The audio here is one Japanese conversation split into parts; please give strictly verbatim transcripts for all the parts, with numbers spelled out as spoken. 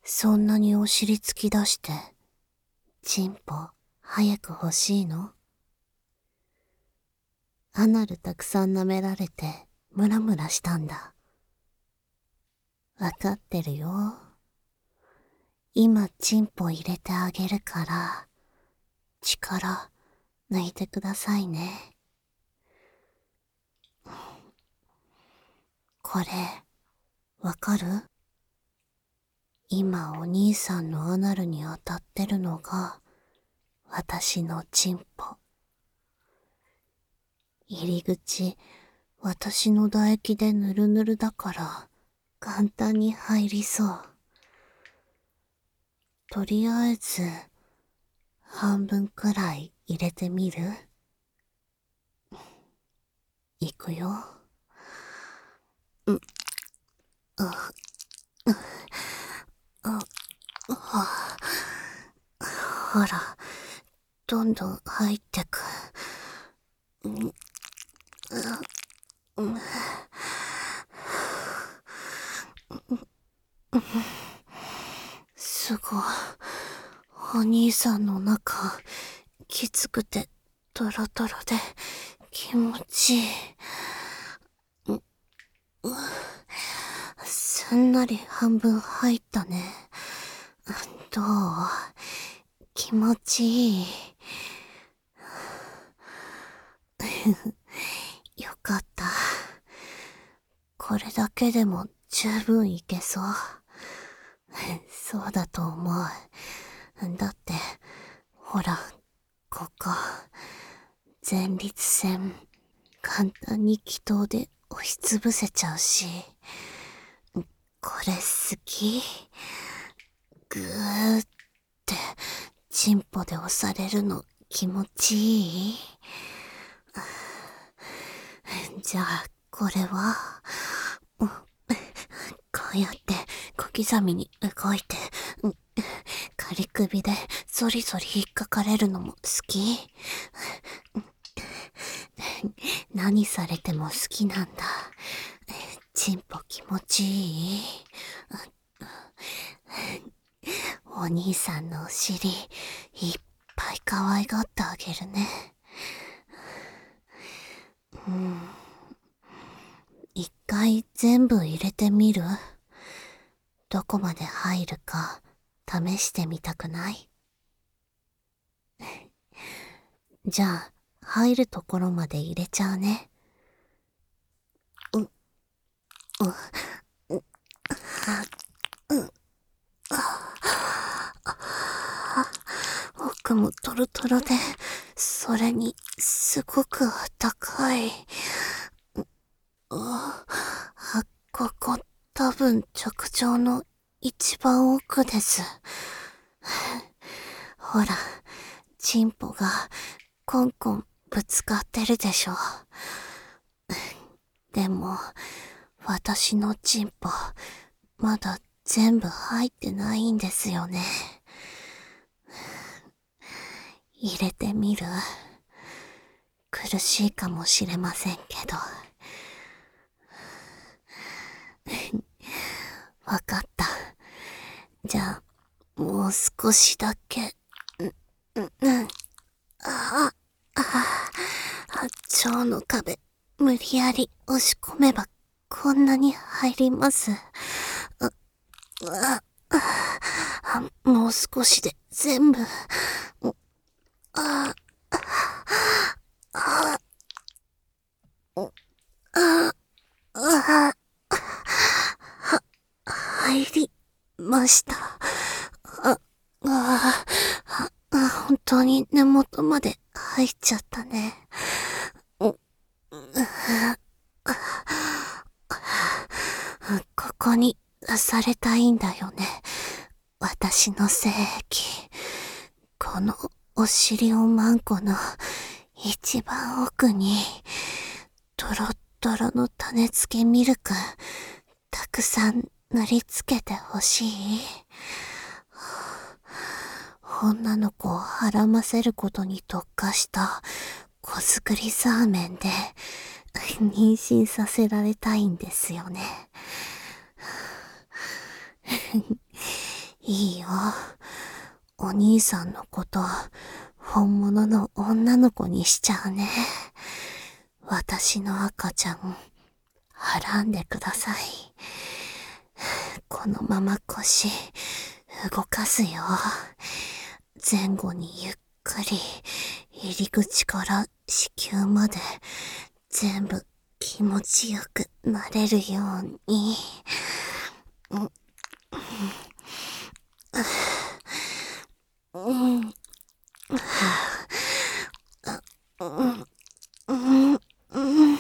そんなにお尻突き出して、チンポ早く欲しいの？アナルたくさん舐められてムラムラしたんだ。わかってるよ。今チンポ入れてあげるから、力抜いてくださいね。これ、わかる？今お兄さんのアナルに当たってるのが、私のチンポ。入り口、私の唾液でぬるぬるだから、簡単に入りそう。とりあえず、半分くらい入れてみる？いくよ。うん、あ、あ、あ、ほら、どんどん入ってく。うん、うん、すごい。お兄さんの中、きつくて、トロトロで、気持ちいい。う、う、すんなり半分入ったね。どう？気持ちいい？よかった。これだけでも十分いけそう。そうだと思う。だって、ほら、ここ、前立腺、簡単に気筒で押しつぶせちゃうし。これ好き？ぐーって、チンポで押されるの気持ちいい？じゃあ、これは、こうやって小刻みに動いて、仮首でゾリゾリ引っかかれるのも好き？何されても好きなんだ。チンポ気持ちいい？お兄さんのお尻、いっぱい可愛がってあげるね。うん。一回全部入れてみる？どこまで入るか試してみたくない？じゃあ、入るところまで入れちゃうね。う、う、う、う、奥もトロトロで、それにすごくあったかい。あ、ここ多分直腸の一番奥です。ほら、チンポがコンコンぶつかってるでしょ。でも、私のチンポ、まだ全部入ってないんですよね。入れてみる？苦しいかもしれませんけど。わかった。じゃあ、もう少しだけ。うん、うん、ああ、腸の壁、無理やり押し込めば、こんなに入ります。あ、あ、あ、もう少しで全部。あ、あ、あ、あ、入りました。あ、あ、あ、本当に根元まで入っちゃったね。ここに出されたいんだよね。私の精液。このお尻をマンコの一番奥に、トロットロの種付けミルク、たくさん塗りつけてほしい。女の子をはらませることに特化した子作りサーメンで妊娠させられたいんですよね。 いいよ。お兄さんのこと、本物の女の子にしちゃうね。私の赤ちゃん、はらんでください。このまま腰、動かすよ。前後にゆっくり、入り口から子宮まで、全部気持ちよくなれるように。うんうんうんうん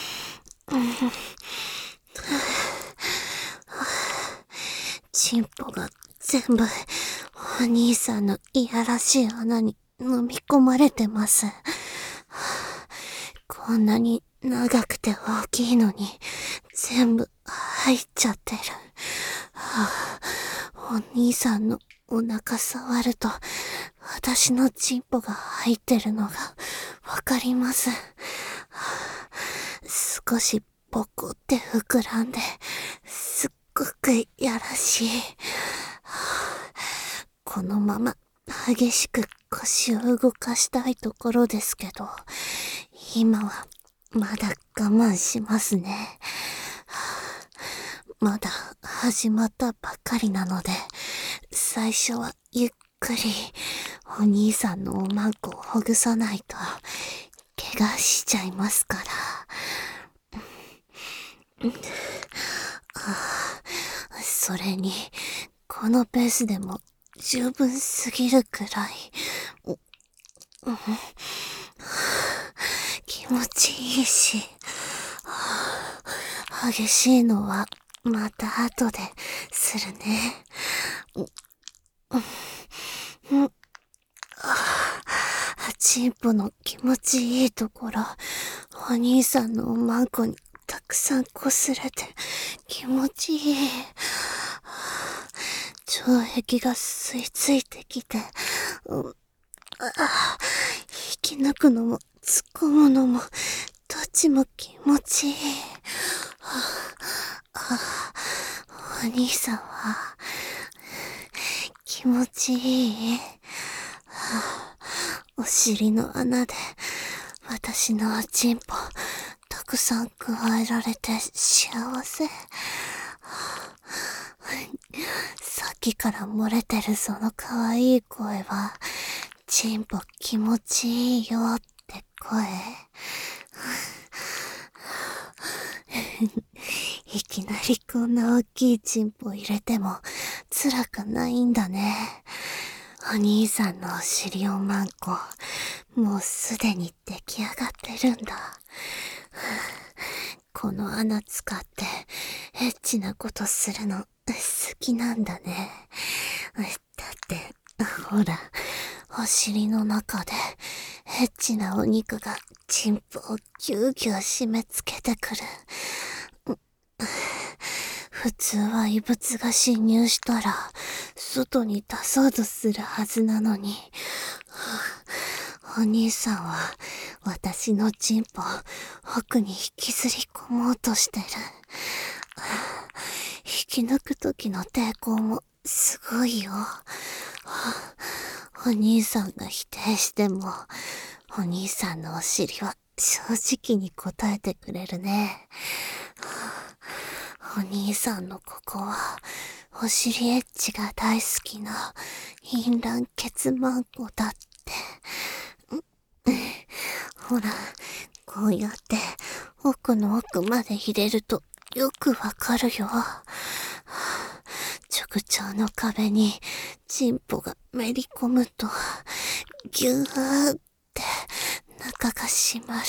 チンポが全部お兄さんのいやらしい穴に飲み込まれてます。こんなに長くて大きいのに全部入っちゃってる。お兄さんのお腹触ると私のチンポが入ってるのがわかります。少しポコって膨らんで、すっごくやらしい。このまま激しく腰を動かしたいところですけど、今はまだ我慢しますね。まだ始まったばっかりなので、最初はゆっくりお兄さんのおまんこをほぐさないと怪我しちゃいますから。それに、このペースでも十分すぎるくらい、気持ちいいし、激しいのはまた後でするね。チンポの気持ちいいところ、お兄さんのおまんこにたくさん擦れて気持ちいい。腸壁が吸い付いてきて、うん、あ引き抜くのも突っ込むのもどっちも気持ちいい。あお兄さんは気持ちいい。お尻の穴で私のおちんぽたくさん加えられて幸せ。さっきから漏れてるその可愛い声は、チンポ気持ちいいよって声。いきなりこんな大きいチンポ入れても辛くないんだね。お兄さんのお尻おまんこ、もうすでに出来上がってるんだ。この穴使ってエッチなことするの好きなんだね。だってほら、お尻の中でエッチなお肉がチンポをギューギュー締め付けてくる。普通は異物が侵入したら外に出そうとするはずなのに、お兄さんは私のチンポを奥に引きずり込もうとしてる。引き抜く時の抵抗もすごいよ。お兄さんが否定しても、お兄さんのお尻は正直に答えてくれるね。お兄さんのここは、お尻エッチが大好きな、淫乱ケツマンコだって。ほら、こうやって奥の奥まで入れるとよくわかるよ。直腸の壁にチンポがめり込むと、ぎゅーって中が閉まる。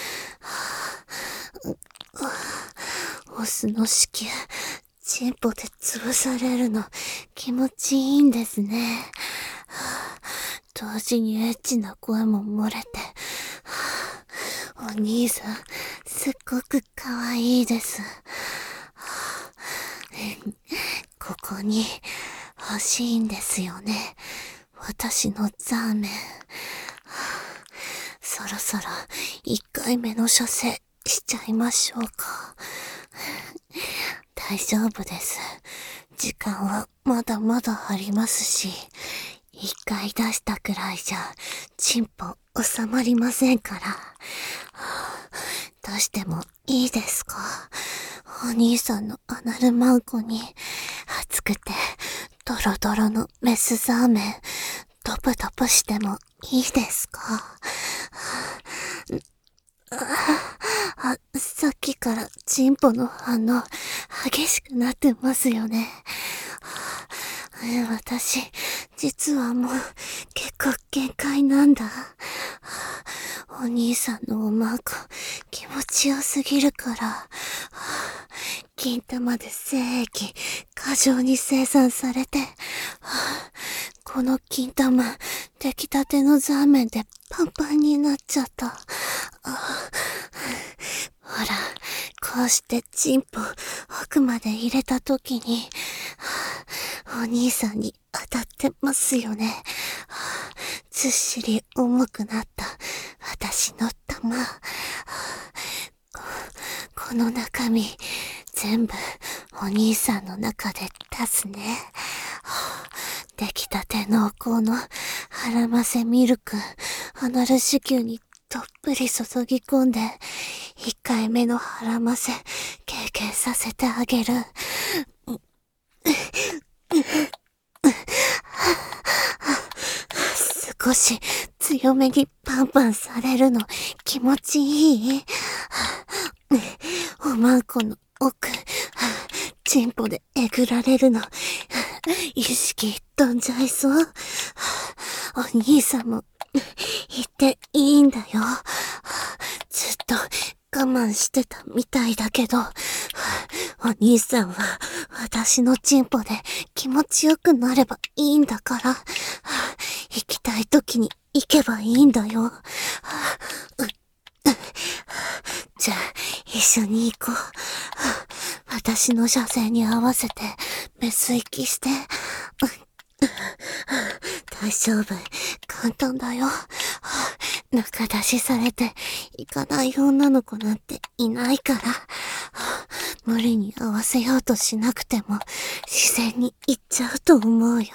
オスの子宮、チンポで潰されるの気持ちいいんですね。同時にエッチな声も漏れて、お兄さん、すっごく可愛いです。ここに欲しいんですよね。私のザーメン。そろそろ一回目の射精しちゃいましょうか。大丈夫です。 時間はまだまだありますし、一回出したくらいじゃ、チンポ収まりませんから。出してもいいですか？お兄さんのアナルマンコに、熱くて、ドロドロのメスザーメン、ドプドプしてもいいですか？あ、さっきからチンポの反応、激しくなってますよね。私、実はもう、結構限界なんだ。お兄さんのおまんこ、気持ちよすぎるから、金玉で精液、過剰に生産されて、この金玉、出来たてのザーメンでパンパンになっちゃった。ほら、こうしてチンポ、奥まで入れたときに、お兄さんに当たってますよね。ずっしり重くなった私の玉。こ、この中身、全部お兄さんの中で出すね。出来たて濃厚の腹ませミルク、アナル子宮にどっぷり注ぎ込んで、一回目の腹ませ経験させてあげる。少し強めにパンパンされるの気持ちいい？おまんこの奥、チンポでえぐられるの、意識飛んじゃいそう。お兄さんも、言っていいんだよ。ずっと我慢してたみたいだけど、お兄さんは私のチンポで気持ちよくなればいいんだから、行きたい時に行けばいいんだよ。じゃあ、一緒に行こう。私の射精に合わせて、メス息して。大丈夫。簡単だよ。中出しされて、行かない女の子なんていないから。無理に合わせようとしなくても、自然に行っちゃうと思うよ。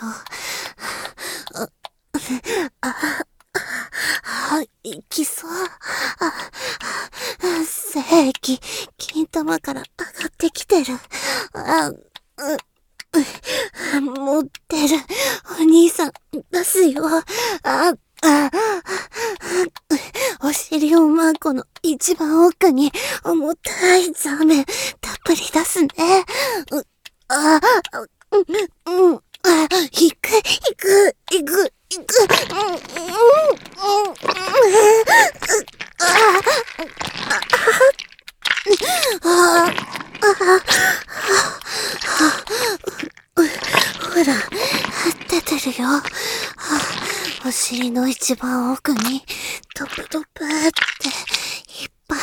あ、あ、あ、行きそう。あ、精液、金玉から上がってきてる。あ、う、持ってる。お兄さん、出すよ。あ、あ、お尻おまんこの一番奥に重たいザーメンたっぷり出すね。う、あ、うん、うん、あ、行く、行く、行く、行く、うん、うん、うん、あ、あ、ほら、出てるよ。お尻の一番奥に、トプトプって、いっぱい。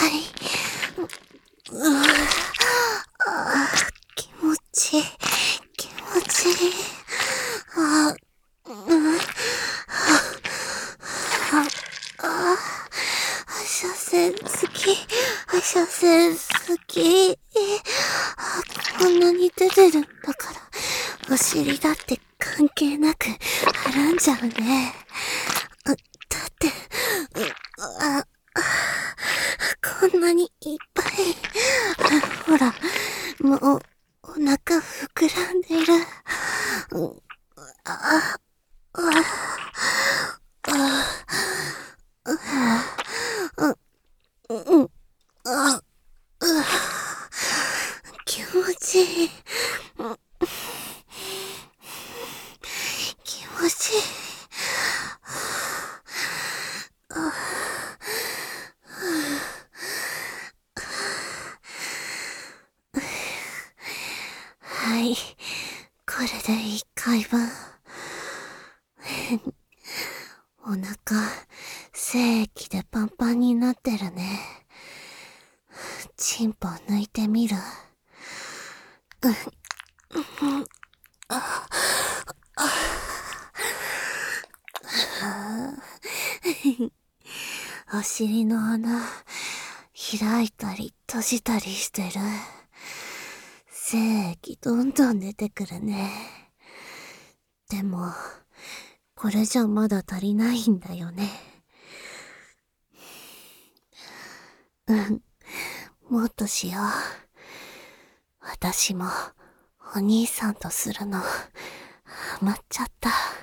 うあ気持ちいい、気持ちいい。あ、うん、あ、あ、射精好き、射精好き。あ、こんなに出てるんだから、お尻だって関係なく、はらんじゃうね。だって、あ、あ、こんなにいっぱい。ほら、もう、お腹膨らんでる。あ、あ、あ、あ、うん、あ、気持ちいい。気持ちいい。はい。これで一回分。お腹、精液でパンパンになってるね。チンポ抜いてみる。お尻の穴、開いたり閉じたりしてる。 精液どんどん出てくるね。でも、これじゃまだ足りないんだよね。うん、もっとしよう。私も、お兄さんとするの、ハマっちゃった。